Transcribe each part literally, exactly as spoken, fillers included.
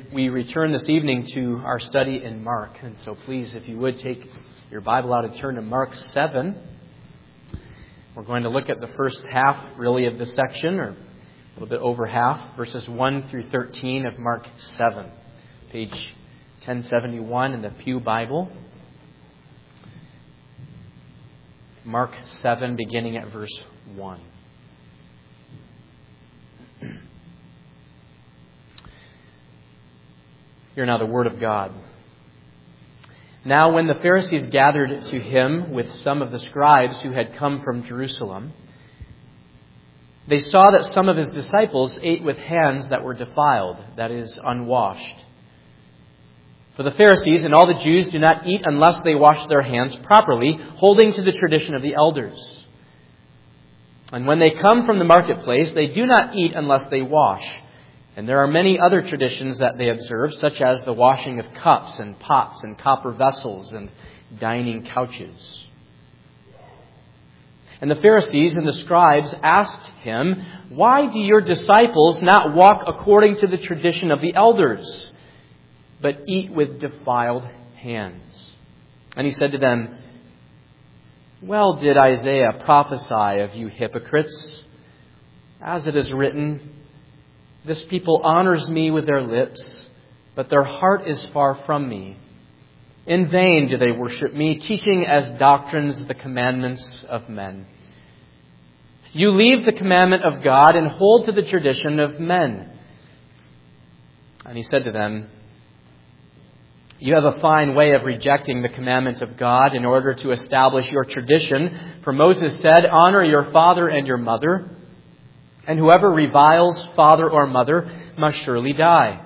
we return this evening to our study in Mark. And so please, if you would, take your Bible out and turn to Mark seven. We're going to look at the first half, really, of this section, or a little bit over half, verses one through thirteen of Mark seven, page ten seventy-one in the Pew Bible. Mark seven, beginning at verse one. Hear now the word of God. Now when the Pharisees gathered to him with some of the scribes who had come from Jerusalem, they saw that some of his disciples ate with hands that were defiled, that is, unwashed. For the Pharisees and all the Jews do not eat unless they wash their hands properly, holding to the tradition of the elders. And when they come from the marketplace, they do not eat unless they wash. And there are many other traditions that they observe, such as the washing of cups and pots and copper vessels and dining couches. And the Pharisees and the scribes asked him, "Why do your disciples not walk according to the tradition of the elders, but eat with defiled hands?" And he said to them, "Well did Isaiah prophesy of you hypocrites, as it is written, 'This people honors me with their lips, but their heart is far from me. In vain do they worship me, teaching as doctrines the commandments of men.' You leave the commandment of God and hold to the tradition of men." And he said to them, "You have a fine way of rejecting the commandment of God in order to establish your tradition. For Moses said, 'Honor your father and your mother,' and whoever reviles father or mother must surely die.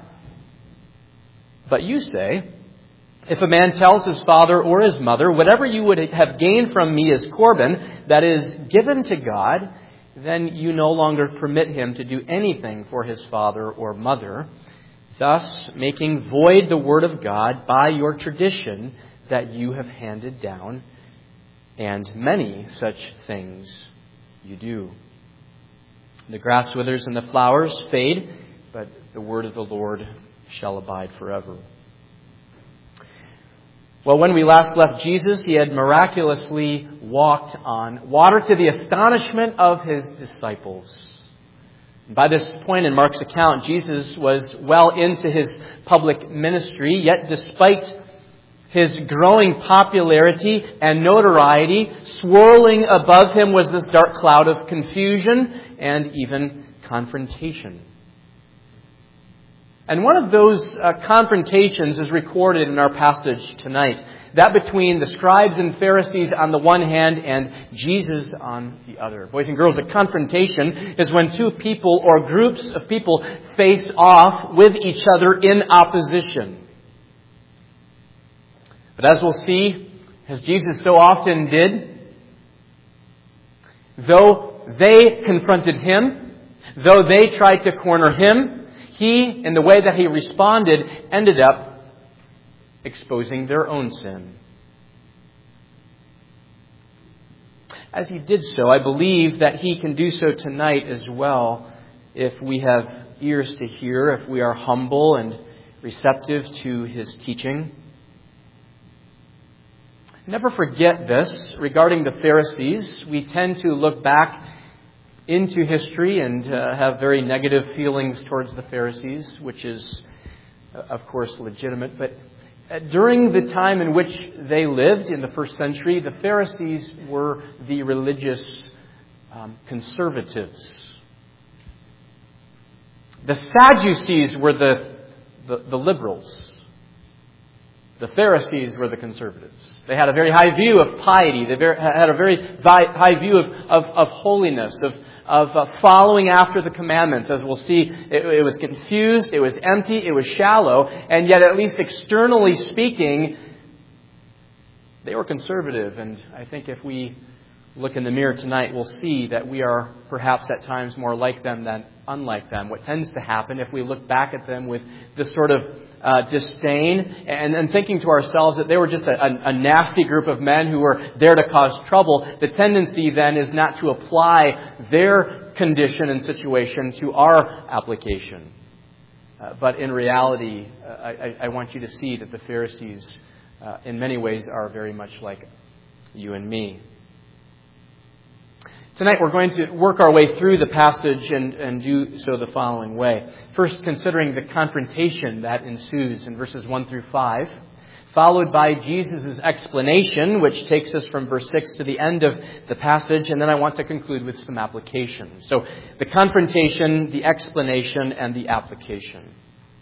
But you say, 'If a man tells his father or his mother, whatever you would have gained from me is Corban, that is, given to God,' then you no longer permit him to do anything for his father or mother, thus making void the word of God by your tradition that you have handed down, and many such things you do. The grass withers and the flowers fade, but the word of the Lord shall abide forever." Well, when we last left Jesus, he had miraculously walked on water to the astonishment of his disciples. By this point in Mark's account, Jesus was well into his public ministry, yet despite his growing popularity and notoriety, swirling above him was this dark cloud of confusion and even confrontation. And one of those uh, confrontations is recorded in our passage tonight. That between the scribes and Pharisees on the one hand and Jesus on the other. Boys and girls, a confrontation is when two people or groups of people face off with each other in opposition. But as we'll see, as Jesus so often did, though they confronted him, though they tried to corner him, he, in the way that he responded, ended up exposing their own sin. As he did so, I believe that he can do so tonight as well if we have ears to hear, if we are humble and receptive to his teaching. Never forget this regarding the Pharisees. We tend to look back into history and uh, have very negative feelings towards the Pharisees, which is, uh, of course, legitimate. But uh, during the time in which they lived, in the first century, the Pharisees were the religious um, conservatives. The Sadducees were the, the, the liberals. The Pharisees were the conservatives. They had a very high view of piety. They had a very high view of, of, of holiness, of, of uh, following after the commandments. As we'll see, it, it was confused, it was empty, it was shallow, and yet at least externally speaking, they were conservative. And I think if we look in the mirror tonight, we'll see that we are perhaps at times more like them than unlike them. What tends to happen if we look back at them with this sort of uh, disdain and, and thinking to ourselves that they were just a, a, a nasty group of men who were there to cause trouble, the tendency then is not to apply their condition and situation to our application. Uh, but in reality, uh, I, I want you to see that the Pharisees, uh, in many ways, are very much like you and me. Tonight we're going to work our way through the passage and, and do so the following way. First, considering the confrontation that ensues in verses one through five, followed by Jesus' explanation, which takes us from verse six to the end of the passage, and then I want to conclude with some application. So, the confrontation, the explanation, and the application.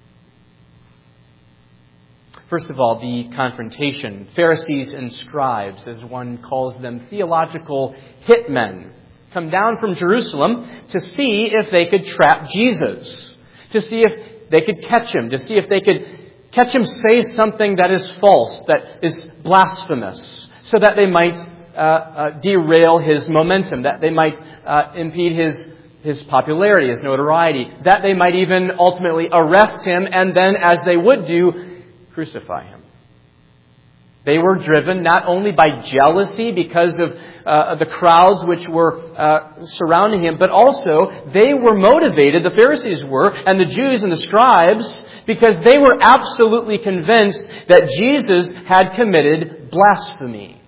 First of all, the confrontation. Pharisees and scribes, as one calls them, theological hitmen, come down from Jerusalem to see if they could trap Jesus, to see if they could catch him, to see if they could catch him say something that is false, that is blasphemous, so that they might uh, uh, derail his momentum, that they might uh, impede his his popularity, his notoriety, that they might even ultimately arrest him and then, as they would do, crucify him. They were driven not only by jealousy because of uh, the crowds which were uh, surrounding him, but also they were motivated, the Pharisees were, and the Jews and the scribes, because they were absolutely convinced that Jesus had committed blasphemy.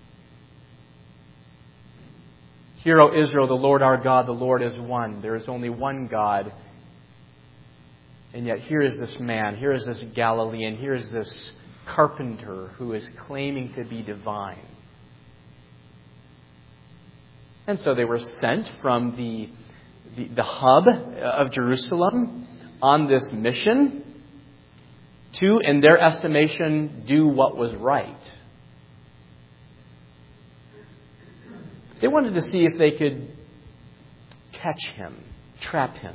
Hear, O Israel, the Lord our God, the Lord is one. There is only one God. And yet here is this man, here is this Galilean, here is this carpenter who is claiming to be divine. And so they were sent from the, the, the hub of Jerusalem on this mission to, in their estimation, do what was right. They wanted to see if they could catch him, trap him.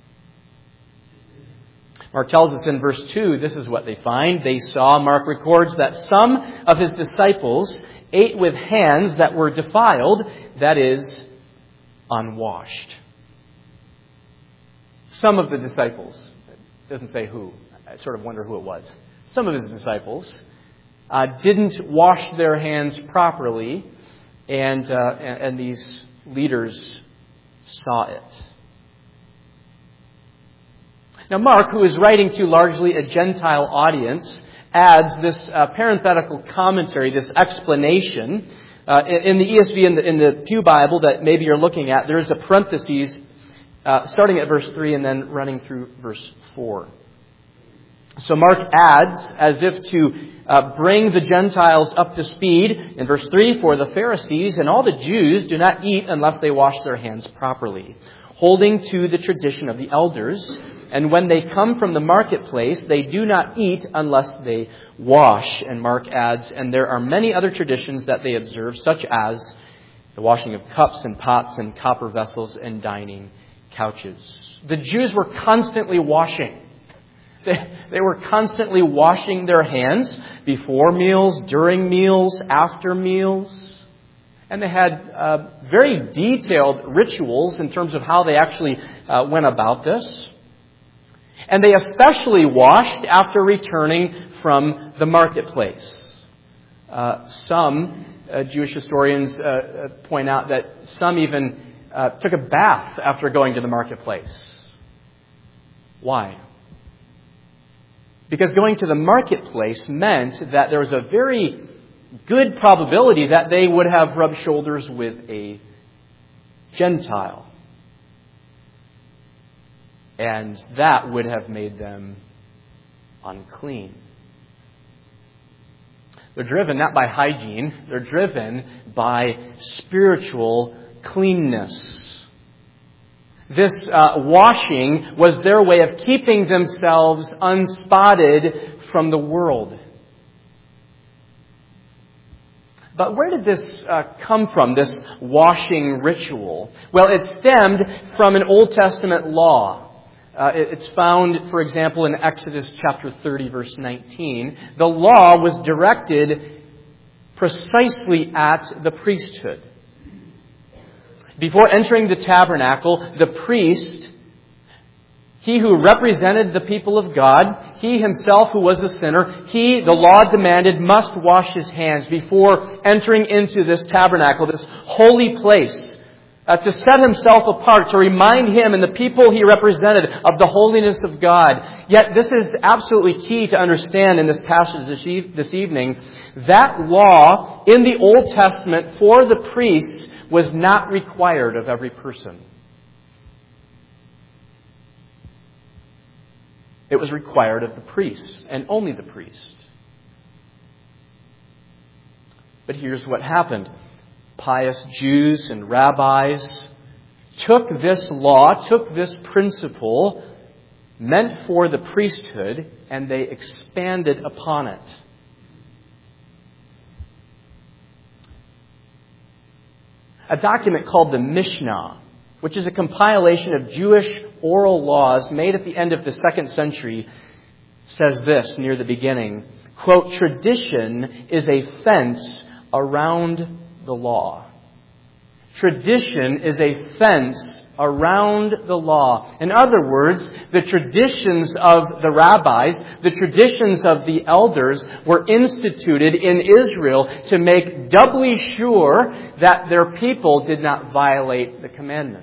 Mark tells us in verse two, this is what they find. They saw, Mark records, that some of his disciples ate with hands that were defiled, that is, unwashed. Some of the disciples, it doesn't say who, I sort of wonder who it was. Some of his disciples uh, didn't wash their hands properly, and, uh, and these leaders saw it. Now, Mark, who is writing to largely a Gentile audience, adds this uh, parenthetical commentary, this explanation. Uh, in, in the E S V, in the, in the Pew Bible that maybe you're looking at, there is a parenthesis uh, starting at verse three and then running through verse four. So Mark adds, as if to uh, bring the Gentiles up to speed, in verse three, for the Pharisees and all the Jews do not eat unless they wash their hands properly, holding to the tradition of the elders. And when they come from the marketplace, they do not eat unless they wash. And Mark adds, and there are many other traditions that they observe, such as the washing of cups and pots and copper vessels and dining couches. The Jews were constantly washing. They, they were constantly washing their hands before meals, during meals, after meals. And they had uh, very detailed rituals in terms of how they actually uh, went about this. And they especially washed after returning from the marketplace. Uh, some uh, Jewish historians uh, point out that some even uh, took a bath after going to the marketplace. Why? Because going to the marketplace meant that there was a very good probability that they would have rubbed shoulders with a Gentile. And that would have made them unclean. They're driven not by hygiene, they're driven by spiritual cleanness. This uh, washing was their way of keeping themselves unspotted from the world. But where did this uh, come from, this washing ritual? Well, it stemmed from an Old Testament law. Uh, it's found, for example, in Exodus chapter thirty, verse nineteen. The law was directed precisely at the priesthood. Before entering the tabernacle, the priest, he who represented the people of God, he himself who was a sinner, he, the law demanded, must wash his hands before entering into this tabernacle, this holy place uh, to set himself apart, to remind him and the people he represented of the holiness of God. Yet this is absolutely key to understand in this passage this, e- this evening. That law in the Old Testament for the priests was not required of every person. It was required of the priest, and only the priest. But here's what happened. Pious Jews and rabbis took this law, took this principle meant for the priesthood, and they expanded upon it. A document called the Mishnah, which is a compilation of Jewish oral laws made at the end of the second century, says this near the beginning, quote, "Tradition is a fence around the law." Tradition is a fence around the law. In other words, the traditions of the rabbis, the traditions of the elders were instituted in Israel to make doubly sure that their people did not violate the commandments.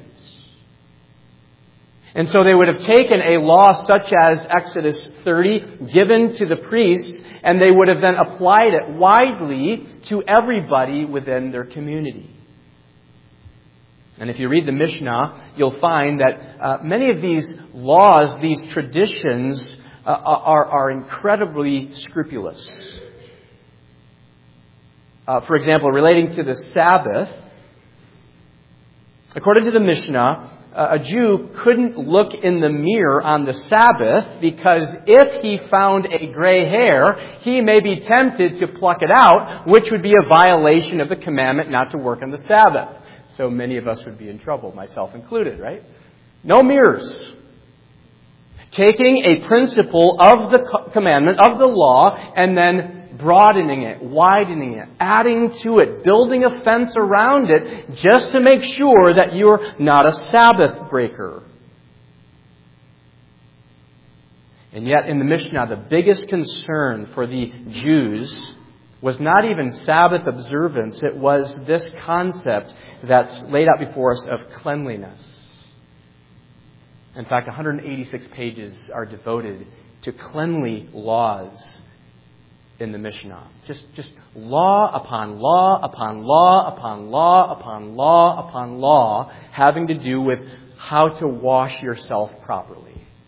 And so they would have taken a law such as Exodus thirty, given to the priests, and they would have then applied it widely to everybody within their community. And if you read the Mishnah, you'll find that uh, many of these laws, these traditions, uh, are, are incredibly scrupulous. Uh, for example, relating to the Sabbath, according to the Mishnah, a Jew couldn't look in the mirror on the Sabbath because if he found a gray hair, he may be tempted to pluck it out, which would be a violation of the commandment not to work on the Sabbath. So many of us would be in trouble, myself included, right? No mirrors. Taking a principle of the commandment, of the law, and then broadening it, widening it, adding to it, building a fence around it just to make sure that you're not a Sabbath breaker. And yet in the Mishnah, the biggest concern for the Jews was not even Sabbath observance. It was this concept that's laid out before us of cleanliness. In fact, one hundred eighty-six pages are devoted to cleanly laws in the Mishnah. Just, just law upon law upon law upon law upon law upon law having to do with how to wash yourself properly.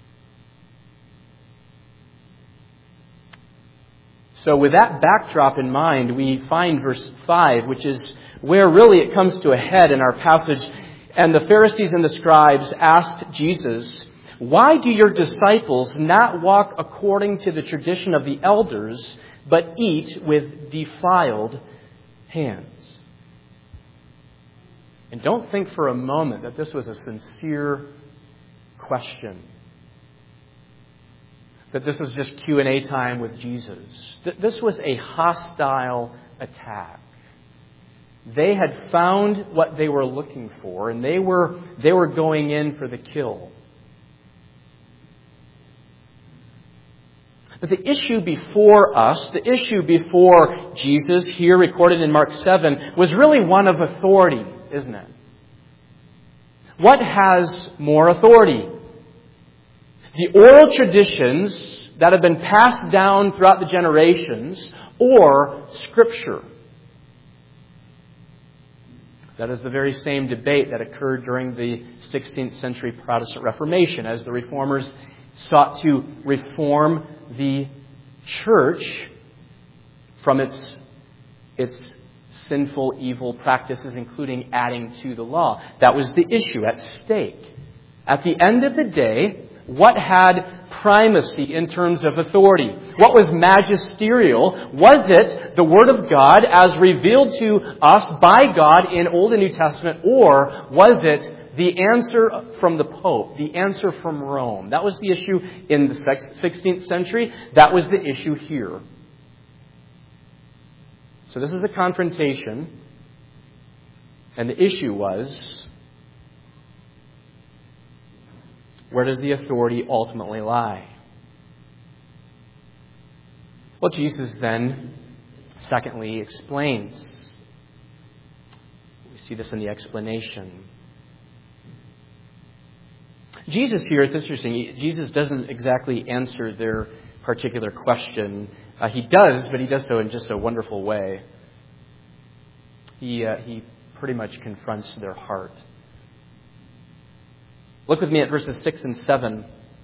So with that backdrop in mind, we find verse five, which is where really it comes to a head in our passage. And the Pharisees and the scribes asked Jesus, "Why do your disciples not walk according to the tradition of the elders, but eat with defiled hands?" And don't think for a moment that this was a sincere question. That this was just Q and A time with Jesus. That this was a hostile attack. They had found what they were looking for, and they were, they were going in for the kill. But the issue before us, the issue before Jesus, here recorded in Mark seven, was really one of authority, isn't it? What has more authority? The oral traditions that have been passed down throughout the generations, or Scripture? That is the very same debate that occurred during the sixteenth century Protestant Reformation, as the Reformers sought to reform the church from its, its sinful, evil practices, including adding to the law. That was the issue at stake. At the end of the day, what had primacy in terms of authority? What was magisterial? Was it the Word of God as revealed to us by God in Old and New Testament, or was it the answer from the Pope, the answer from Rome? That was the issue in the sixteenth century. That was the issue here. So this is the confrontation. And the issue was, where does the authority ultimately lie? Well, Jesus then, secondly, explains. We see this in the explanation. Jesus here, it's interesting, Jesus doesn't exactly answer their particular question. Uh, he does, but he does so in just a wonderful way. He, uh, he pretty much confronts their heart. Look with me at verses six and seven.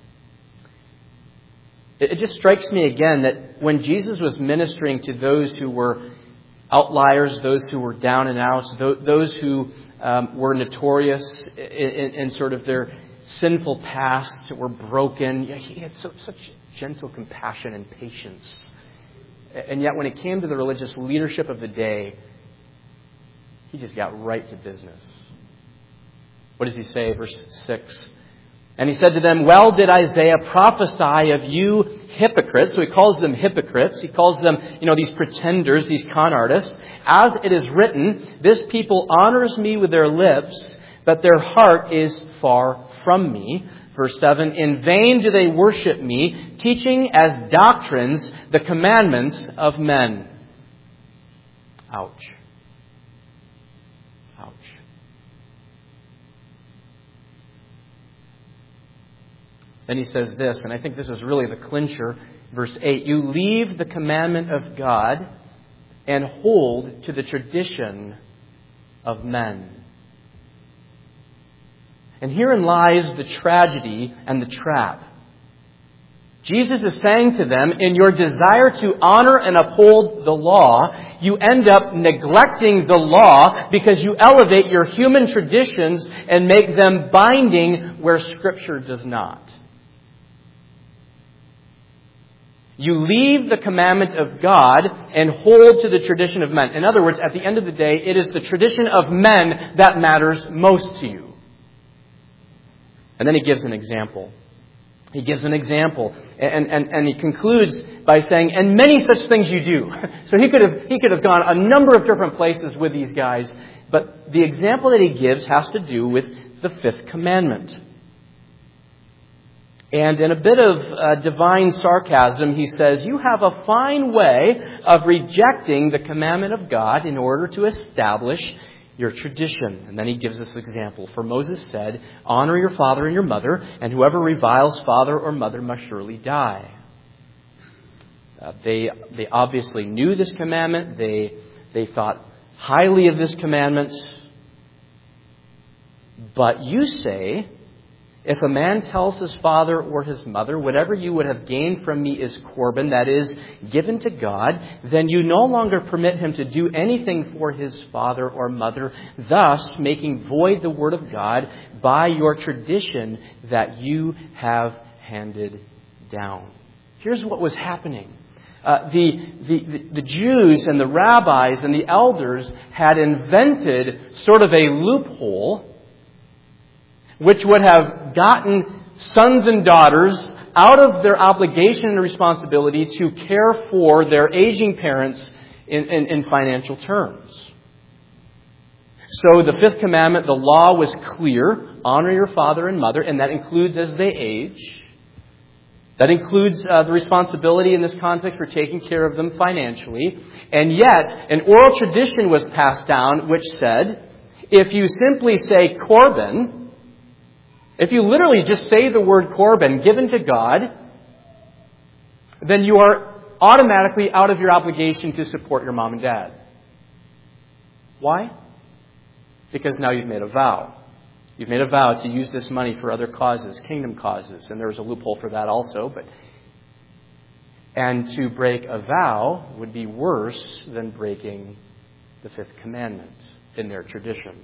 It, it just strikes me again that when Jesus was ministering to those who were outliers, those who were down and out, those who um, were notorious in, in, in sort of their sinful past, were broken, he had so, such gentle compassion and patience. And yet when it came to the religious leadership of the day, he just got right to business. What does he say? Verse six. And he said to them, well did Isaiah prophesy of you hypocrites. So he calls them hypocrites. He calls them, you know, these pretenders, these con artists. As it is written, this people honors me with their lips, but their heart is far from me. Verse seven, in vain do they worship me, teaching as doctrines the commandments of men. Ouch. Ouch. Then he says this, and I think this is really the clincher. Verse eight, you leave the commandment of God and hold to the tradition of men. And herein lies the tragedy and the trap. Jesus is saying to them, in your desire to honor and uphold the law, you end up neglecting the law because you elevate your human traditions and make them binding where Scripture does not. You leave the commandment of God and hold to the tradition of men. In other words, at the end of the day, it is the tradition of men that matters most to you. And then he gives an example. He gives an example. And, and, and he concludes by saying, and many such things you do. So he could have, he could have gone a number of different places with these guys. But the example that he gives has to do with the fifth commandment. And in a bit of uh, divine sarcasm, he says, you have a fine way of rejecting the commandment of God in order to establish your tradition. And then he gives this example. For Moses said, honor your father and your mother, and whoever reviles father or mother must surely die. Uh, they, they obviously knew this commandment. They, they thought highly of this commandment. But you say, if a man tells his father or his mother, whatever you would have gained from me is Corban, that is, given to God, then you no longer permit him to do anything for his father or mother, thus making void the word of God by your tradition that you have handed down. Here's what was happening. Uh, the, the, the Jews and the rabbis and the elders had invented sort of a loophole which would have gotten sons and daughters out of their obligation and responsibility to care for their aging parents in, in, in financial terms. So the fifth commandment, the law was clear. Honor your father and mother, and that includes as they age. That includes uh, the responsibility in this context for taking care of them financially. And yet, an oral tradition was passed down which said, if you simply say Corban, if you literally just say the word Corban, given to God, then you are automatically out of your obligation to support your mom and dad. Why? Because now you've made a vow. You've made a vow to use this money for other causes, kingdom causes, and there's a loophole for that also. But and to break a vow would be worse than breaking the fifth commandment in their tradition.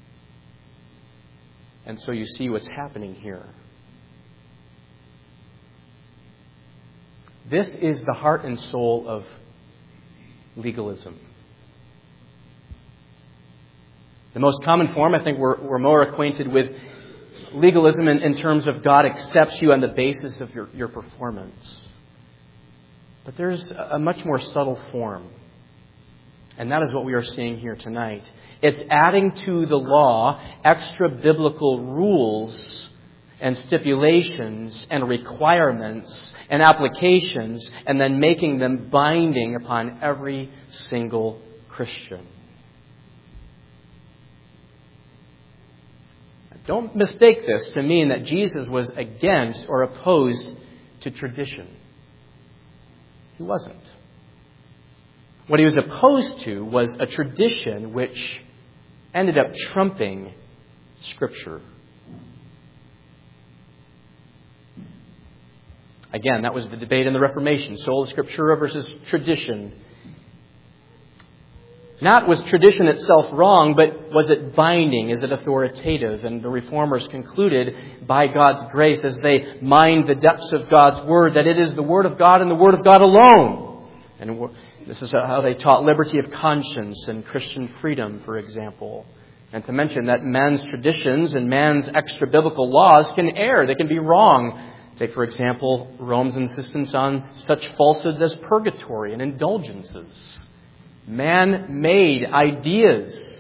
And so you see what's happening here. This is the heart and soul of legalism. The most common form, I think we're, we're more acquainted with legalism in, in terms of God accepts you on the basis of your, your performance. But there's a much more subtle form. And that is what we are seeing here tonight. It's adding to the law extra biblical rules and stipulations and requirements and applications and then making them binding upon every single Christian. Don't mistake this to mean that Jesus was against or opposed to tradition. He wasn't. What he was opposed to was a tradition which ended up trumping Scripture. Again, that was the debate in the Reformation. Sola Scriptura versus tradition. Not was tradition itself wrong, but was it binding? Is it authoritative? And the Reformers concluded, by God's grace, as they mined the depths of God's Word, that it is the Word of God and the Word of God alone. And this is how they taught liberty of conscience and Christian freedom, for example. And to mention that man's traditions and man's extra-biblical laws can err. They can be wrong. Take, for example, Rome's insistence on such falsehoods as purgatory and indulgences. Man-made ideas.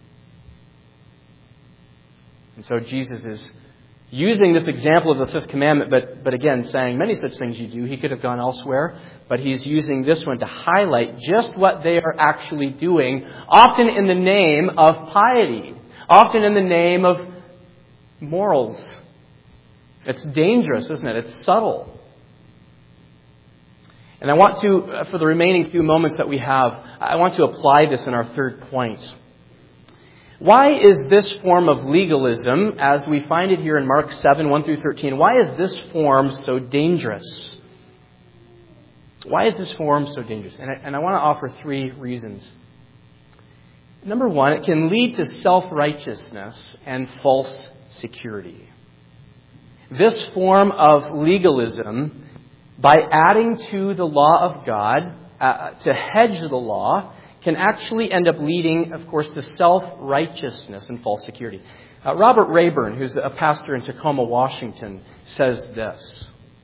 And so Jesus is using this example of the fifth commandment, but, but again, saying many such things you do. He could have gone elsewhere, but he's using this one to highlight just what they are actually doing, often in the name of piety, often in the name of morals. It's dangerous, isn't it? It's subtle. And I want to, for the remaining few moments that we have, I want to apply this in our third point. Why is this form of legalism, as we find it here in Mark seven, one through thirteen, why is this form so dangerous? Why is this form so dangerous? And I, and I want to offer three reasons. Number one, it can lead to self-righteousness and false security. This form of legalism, by adding to the law of God, uh, to hedge the law, can actually end up leading, of course, to self-righteousness and false security. Uh, Robert Rayburn, who's a pastor in Tacoma, Washington, says this.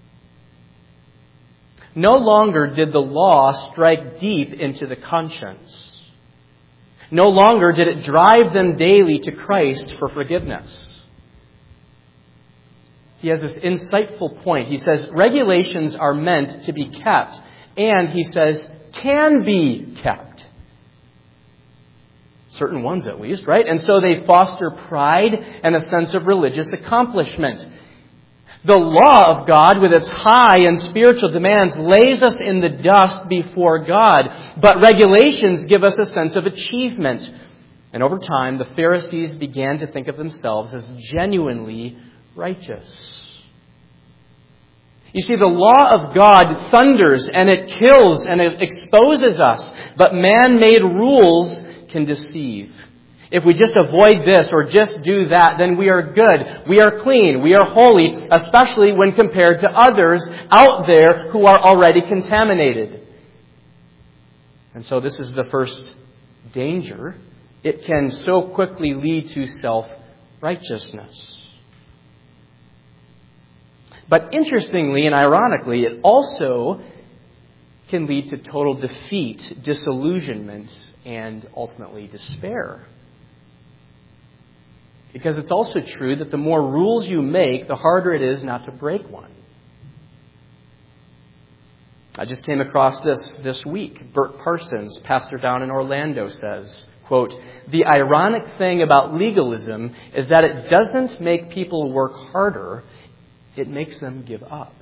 No longer did the law strike deep into the conscience. No longer did it drive them daily to Christ for forgiveness. He has this insightful point. He says regulations are meant to be kept, and he says can be kept. Certain ones at least, right? And so they foster pride and a sense of religious accomplishment. The law of God, with its high and spiritual demands, lays us in the dust before God. But regulations give us a sense of achievement. And over time, the Pharisees began to think of themselves as genuinely righteous. You see, the law of God thunders and it kills and it exposes us. But man-made rules can deceive. If we just avoid this or just do that, then we are good. We are clean. We are holy, especially when compared to others out there who are already contaminated. And so this is the first danger. It can so quickly lead to self-righteousness. But interestingly and ironically, it also can lead to total defeat, disillusionment, and ultimately despair. Because it's also true that the more rules you make, the harder it is not to break one. I just came across this this week. Bert Parsons, pastor down in Orlando, says, quote, "The ironic thing about legalism is that it doesn't make people work harder, it makes them give up."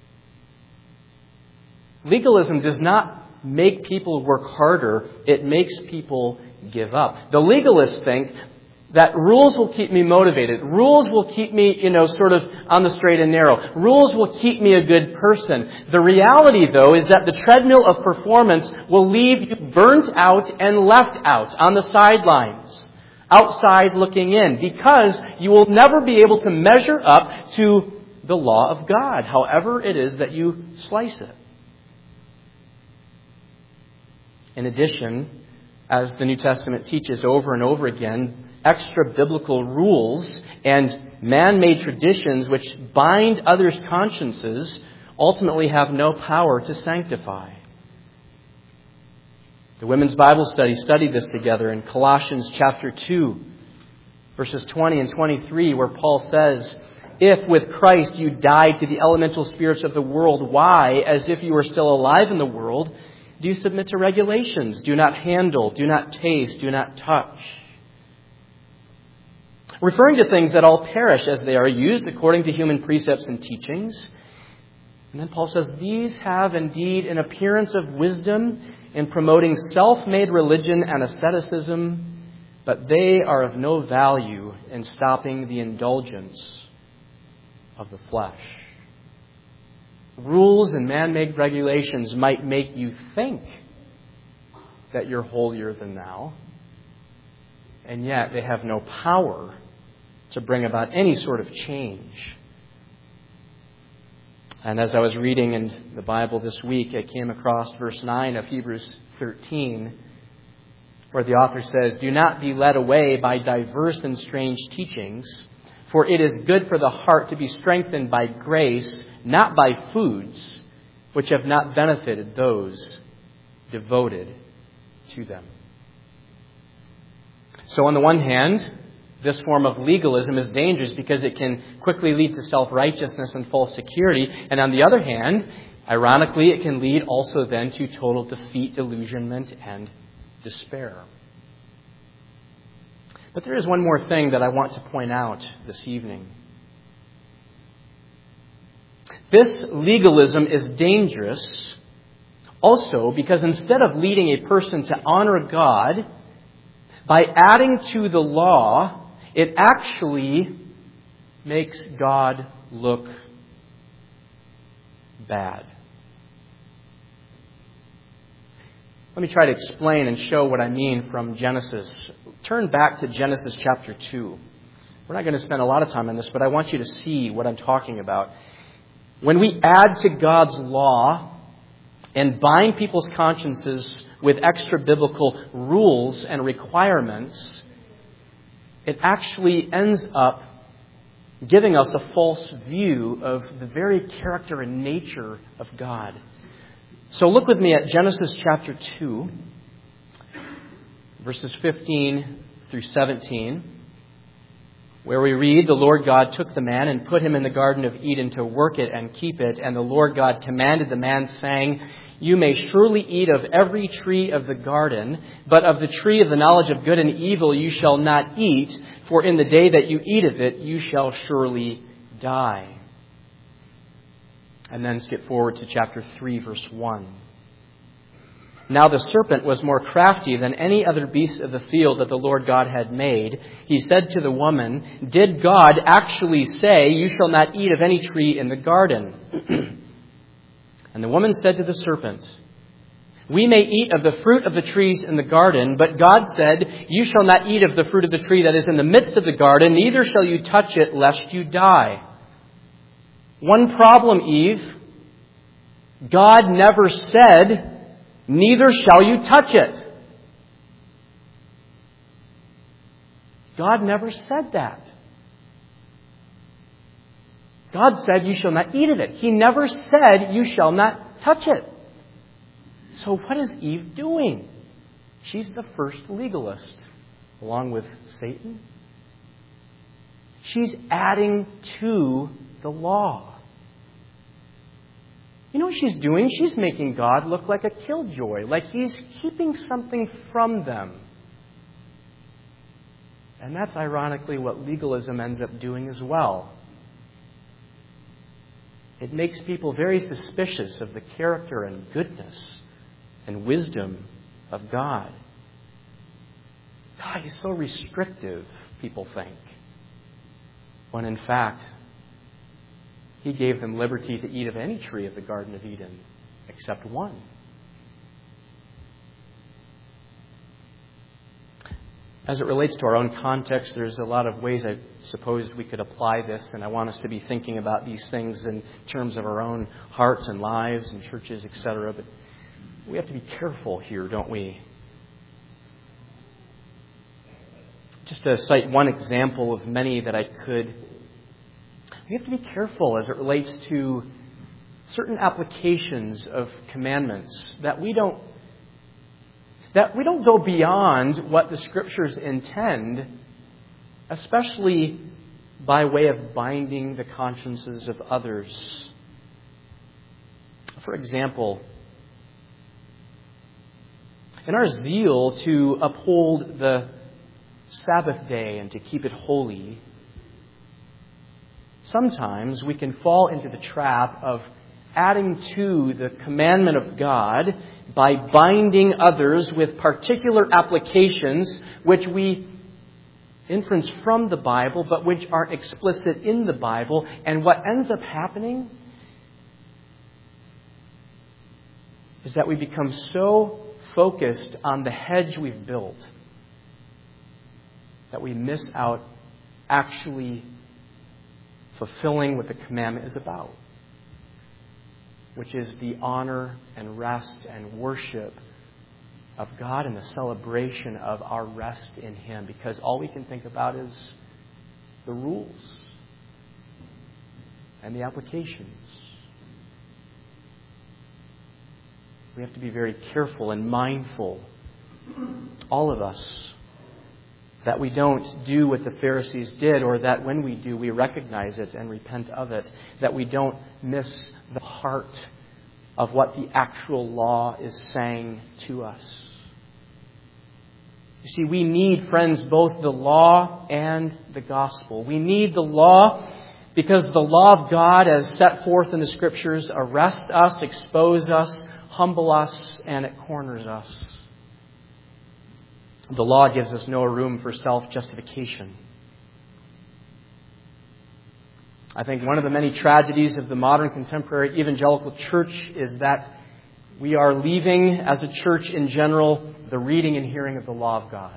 Legalism does not make people work harder, it makes people give up. The legalists think that rules will keep me motivated. Rules will keep me, you know, sort of on the straight and narrow. Rules will keep me a good person. The reality, though, is that the treadmill of performance will leave you burnt out and left out on the sidelines, outside looking in, because you will never be able to measure up to the law of God, however it is that you slice it. In addition, as the New Testament teaches over and over again, extra-biblical rules and man-made traditions which bind others' consciences ultimately have no power to sanctify. The Women's Bible Study studied this together in Colossians chapter two, verses twenty and twenty-three, where Paul says, "If with Christ you died to the elemental spirits of the world, why, as if you were still alive in the world, do you submit to regulations? Do not handle, do not taste, do not touch." referring to things that all perish as they are used according to human precepts and teachings. And then Paul says, these have indeed an appearance of wisdom in promoting self-made religion and asceticism, but they are of no value in stopping the indulgence of the flesh. Rules and man-made regulations might make you think that you're holier than thou, and yet they have no power to bring about any sort of change. And as I was reading in the Bible this week, I came across verse nine of Hebrews thirteen, where the author says, "Do not be led away by diverse and strange teachings, for it is good for the heart to be strengthened by grace, not by foods, which have not benefited those devoted to them." So on the one hand, this form of legalism is dangerous because it can quickly lead to self-righteousness and false security. And on the other hand, ironically, it can lead also then to total defeat, delusionment, and despair. But there is one more thing that I want to point out this evening. This legalism is dangerous also because instead of leading a person to honor God by adding to the law, it actually makes God look bad. Let me try to explain and show what I mean from Genesis. Turn back to Genesis chapter two. We're not going to spend a lot of time on this, but I want you to see what I'm talking about. When we add to God's law and bind people's consciences with extra biblical rules and requirements, it actually ends up giving us a false view of the very character and nature of God. So look with me at Genesis chapter two, verses fifteen through seventeen, where we read, "The Lord God took the man and put him in the Garden of Eden to work it and keep it. And the Lord God commanded the man, saying, 'You may surely eat of every tree of the garden, but of the tree of the knowledge of good and evil you shall not eat, for in the day that you eat of it you shall surely die.'" And then skip forward to chapter three, verse one. "Now the serpent was more crafty than any other beast of the field that the Lord God had made. He said to the woman, 'Did God actually say, you shall not eat of any tree in the garden?' And the woman said to the serpent, 'We may eat of the fruit of the trees in the garden, but God said, you shall not eat of the fruit of the tree that is in the midst of the garden, neither shall you touch it, lest you die.' One problem, Eve. God never said, 'Neither shall you touch it.' God never said that. God said, 'You shall not eat of it.' He never said, 'You shall not touch it.' So what is Eve doing? She's the first legalist, along with Satan. She's adding to the law. You know what she's doing? She's making God look like a killjoy, like He's keeping something from them. And that's ironically what legalism ends up doing as well. It makes people very suspicious of the character and goodness and wisdom of God. God, He's so restrictive, people think, when in fact, He gave them liberty to eat of any tree of the Garden of Eden, except one. As it relates to our own context, there's a lot of ways I suppose we could apply this, and I want us to be thinking about these things in terms of our own hearts and lives and churches, et cetera. But we have to be careful here, don't we? Just to cite one example of many that I could, we have to be careful as it relates to certain applications of commandments that we don't that we don't go beyond what the Scriptures intend, especially by way of binding the consciences of others. For example, in our zeal to uphold the Sabbath day and to keep it holy, sometimes we can fall into the trap of adding to the commandment of God by binding others with particular applications which we inference from the Bible, but which aren't explicit in the Bible. And what ends up happening is that we become so focused on the hedge we've built that we miss out actually fulfilling what the commandment is about, which is the honor and rest and worship of God and the celebration of our rest in Him, because all we can think about is the rules and the applications. We have to be very careful and mindful, all of us, that we don't do what the Pharisees did, or that when we do, we recognize it and repent of it, that we don't miss the heart of what the actual law is saying to us. You see, we need, friends, both the law and the gospel. We need the law because the law of God, as set forth in the Scriptures, arrests us, exposes us, humbles us, and it corners us. The law gives us no room for self-justification. I think one of the many tragedies of the modern contemporary evangelical church is that we are leaving, as a church in general, the reading and hearing of the law of God.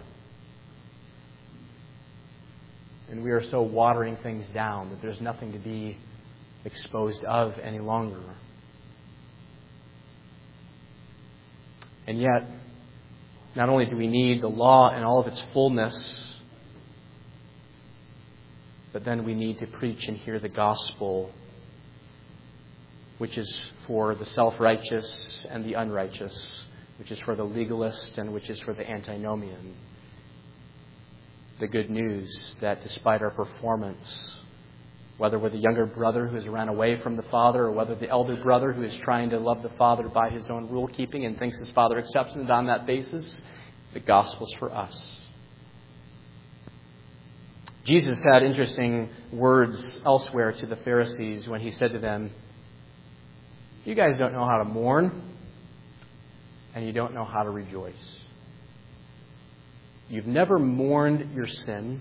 And we are so watering things down that there's nothing to be exposed of any longer. And yet, not only do we need the law in all of its fullness, but then we need to preach and hear the gospel, which is for the self-righteous and the unrighteous, which is for the legalist and which is for the antinomian. The good news that despite our performance, whether we're the younger brother who has run away from the Father, or whether the elder brother who is trying to love the Father by his own rule-keeping and thinks his Father accepts it on that basis, the gospel's for us. Jesus had interesting words elsewhere to the Pharisees when He said to them, "You guys don't know how to mourn, and you don't know how to rejoice. You've never mourned your sin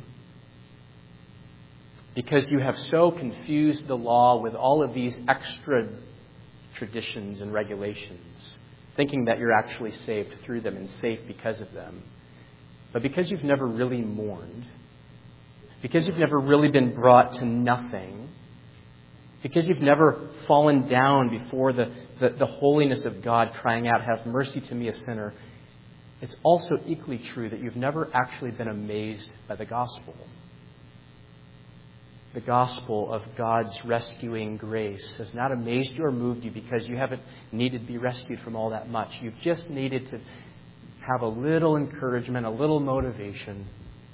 because you have so confused the law with all of these extra traditions and regulations, thinking that you're actually saved through them and safe because of them. But because you've never really mourned, because you've never really been brought to nothing, because you've never fallen down before the, the, the holiness of God, crying out, 'Have mercy to me, a sinner,' it's also equally true that you've never actually been amazed by the gospel. The gospel of God's rescuing grace has not amazed you or moved you because you haven't needed to be rescued from all that much. You've just needed to have a little encouragement, a little motivation.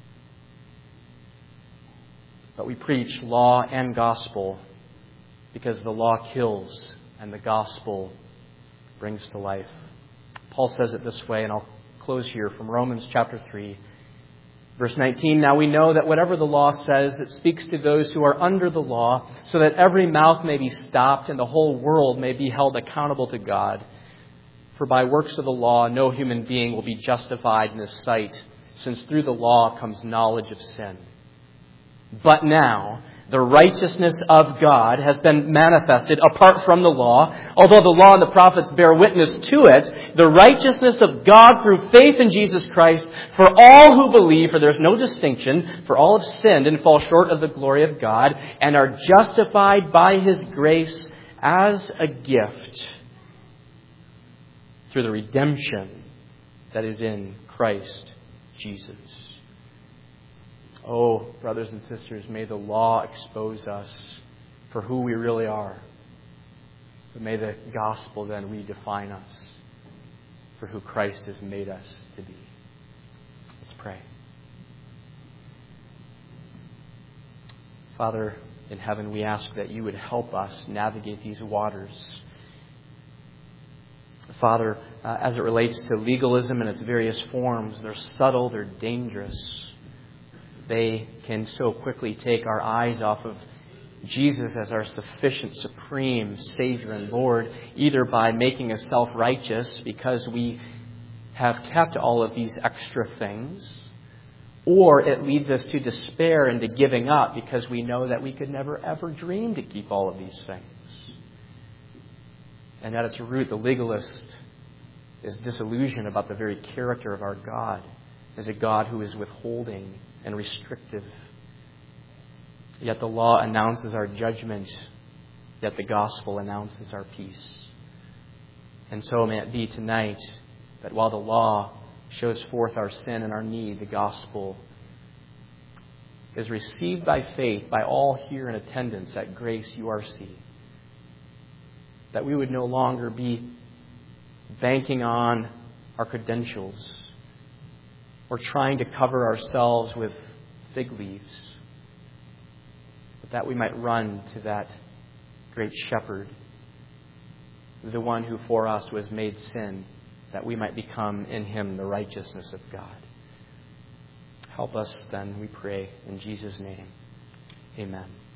But we preach law and gospel because the law kills and the gospel brings to life. Paul says it this way, and I'll close here from Romans chapter three. Verse nineteen, "Now we know that whatever the law says, it speaks to those who are under the law, so that every mouth may be stopped and the whole world may be held accountable to God. For by works of the law, no human being will be justified in His sight, since through the law comes knowledge of sin. But now, the righteousness of God has been manifested apart from the law. Although the law and the prophets bear witness to it, the righteousness of God through faith in Jesus Christ for all who believe, for there's no distinction, for all have sinned and fall short of the glory of God, and are justified by His grace as a gift through the redemption that is in Christ Jesus." Oh, brothers and sisters, may the law expose us for who we really are. But may the gospel then redefine us for who Christ has made us to be. Let's pray. Father in heaven, we ask that you would help us navigate these waters. Father, uh, as it relates to legalism in its various forms, they're subtle, they're dangerous. they can so quickly take our eyes off of Jesus as our sufficient, supreme Savior and Lord, either by making us self-righteous because we have kept all of these extra things, or it leads us to despair and to giving up because we know that we could never ever dream to keep all of these things. And at its root, the legalist is disillusion about the very character of our God as a God who is withholding and restrictive. Yet the law announces our judgment, yet the gospel announces our peace. And so may it be tonight that while the law shows forth our sin and our need, the gospel is received by faith by all here in attendance at Grace U R C. That we would no longer be banking on our credentials or trying to cover ourselves with fig leaves, but that we might run to that great shepherd, the one who for us was made sin, that we might become in him the righteousness of God. Help us then, we pray, in Jesus' name. Amen.